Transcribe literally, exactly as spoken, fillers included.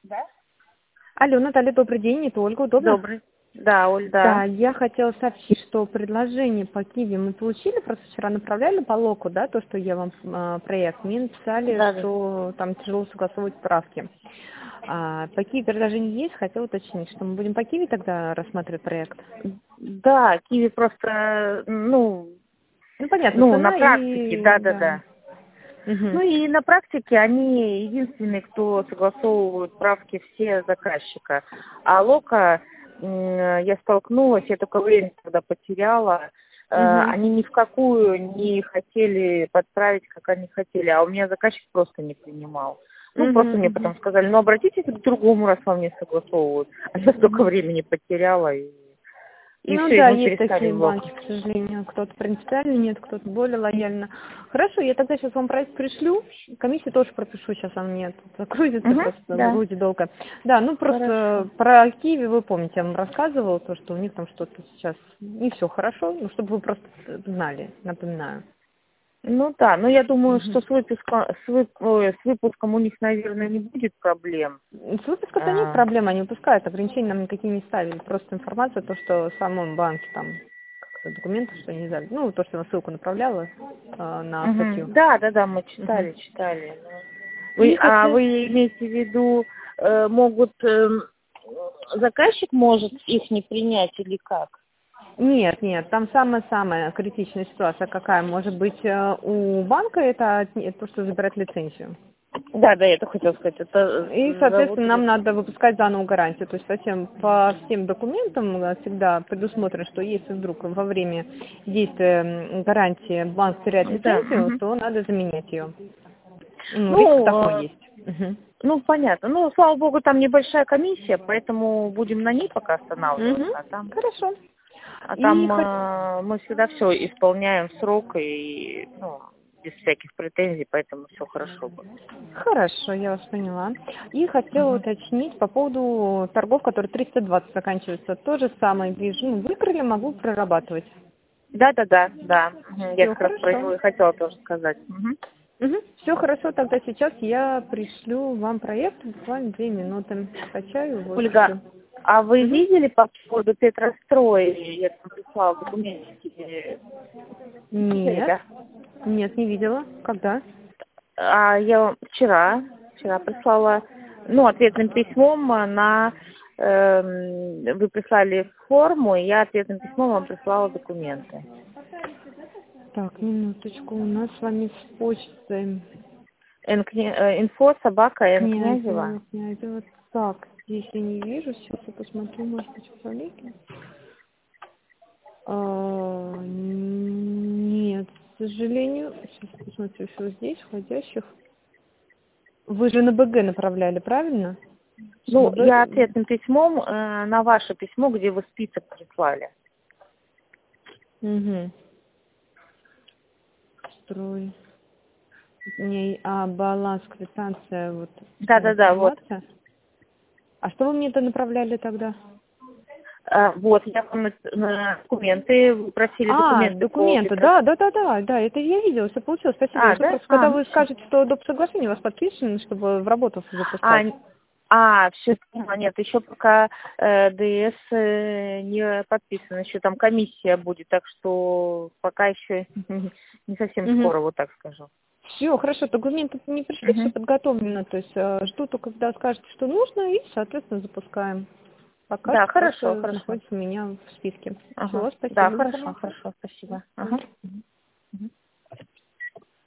Да? Алло, Наталья, добрый день, это Ольга, удобно? Добрый. Да, Оль, Да, да. я хотела сообщить, что предложение по Киви мы получили, просто вчера направляли по локу, да, то, что я вам э, проект, мне написали, Да, да. что там тяжело согласовывать справки. А, по Киви предложение есть, хотела уточнить, что мы будем по Киви тогда рассматривать проект? Да, Киви просто, ну, Ну, понятно, ну, на цена практике, и, да, да, да. да. Ну Мгм. и на практике они единственные, кто согласовывают правки все заказчика. А Лока, м, я столкнулась, я только время тогда потеряла. Э, Мгм. Они ни в какую не хотели подправить, как они хотели, а у меня заказчик просто не принимал. Ну, просто Мгм. мне потом Мгм. сказали, ну, обратитесь к другому, раз вам не согласовывают. А я столько Мгм. времени потеряла, и, и Ну все, и да, мы есть перестали такие в Лок. банки, к сожалению. Кто-то принципиально нет, кто-то более лояльно. Хорошо, я тогда сейчас вам проект пришлю. Комиссию тоже пропишу, сейчас вам нет. Загрузится, Угу, просто да, грузит долго. Да, ну хорошо. просто про Киви вы помните, я вам рассказывала, то, что у них там что-то сейчас не все хорошо, ну чтобы вы просто знали, напоминаю. Ну да, но я думаю, Мгм. что с выпуском, с, вып- ой, с выпуском у них, наверное, не будет проблем. С выпуском-то нет А, проблем, они выпускают, ограничений нам никакие не ставили. Просто информация, то, что в самом банке там как-то документы, что не знаю, ну, то, что я ссылку направляла э, на мгм. статью. Да, да, да, мы Мгм. читали, читали. ну. Вы, И а хотел... вы имеете в виду, э, могут, эм, заказчик может их не принять или как? Нет, нет, там самая-самая критичная ситуация, какая может быть э, у банка, это от- это то, что забирать лицензию. Да, да, я это хотела сказать. Это И, э, завод соответственно, нам или... надо выпускать заново гарантию. То есть по всем, по всем документам э, всегда предусмотрено, что если вдруг во время действия м, гарантии банк теряет Да, лицензию, мгм. то надо заменять ее. Ну, риск Ну, такой э, есть. Мгм. ну, понятно. Ну, слава богу, там небольшая комиссия, поэтому будем на ней пока останавливаться, Мгм. а там Хорошо. А И там хот- э, мы всегда все исполняем в срок и ну, без всяких претензий, поэтому все хорошо будет. Хорошо, я вас поняла. И хотела Мгм. уточнить по поводу торгов, которые триста двадцать заканчиваются. То же самое вижу. Ну, выкрыли, могу прорабатывать. Да, да, да, да. Мгм. Я Все как раз про хорошо. него и хотела тоже сказать. Мгм. Все хорошо, тогда сейчас я пришлю вам проект, буквально две минуты. Скачаю, вот, Ольга, пришлю. а вы Мгм. видели по поводу Петрострой? Я там прислала документики. Видели, Нет, да? нет, не видела. Когда? А я вам вчера, вчера прислала, ну, ответным письмом на, эм, вы прислали форму, и я ответным письмом вам прислала документы. Так, минуточку, у нас с вами с почтой. Н, Кня- э, инфо собака Н Князева. Князева, Князева. Так, здесь я не вижу, сейчас я посмотрю, может быть, в управлении. А, нет, к сожалению. Сейчас посмотрю, что здесь входящих. Вы же на БГ направляли, правильно? Ну, ББ. я ответным письмом э, на ваше письмо, где вы список прислали. Угу. Строй. Не, а баланс, квитанция, вот Да-да-да, вот. информация. А что вы мне это направляли тогда? Э, вот, я вам на, на документы, вы просили А, документы по документы, Петрос... да, да, да, да, да, это я видела, все получилось, спасибо А, большое. да? Просто А, когда ну вы все. скажете, что доп. Соглашение у вас подписано, чтобы в работу А, запускать. н- а, все, нет, еще пока э, ДС э, не подписано, еще там комиссия будет, так что пока еще не совсем Угу. скоро, вот так скажу. Все, хорошо, документы не пришли, все Мгм. подготовлено, то есть э, жду только, когда скажете, что нужно, и, соответственно, запускаем. Пока Да, что хорошо, просто хорошо. находится у меня в списке. Ага. Все, Да, спасибо. хорошо, хорошо, спасибо. Ага.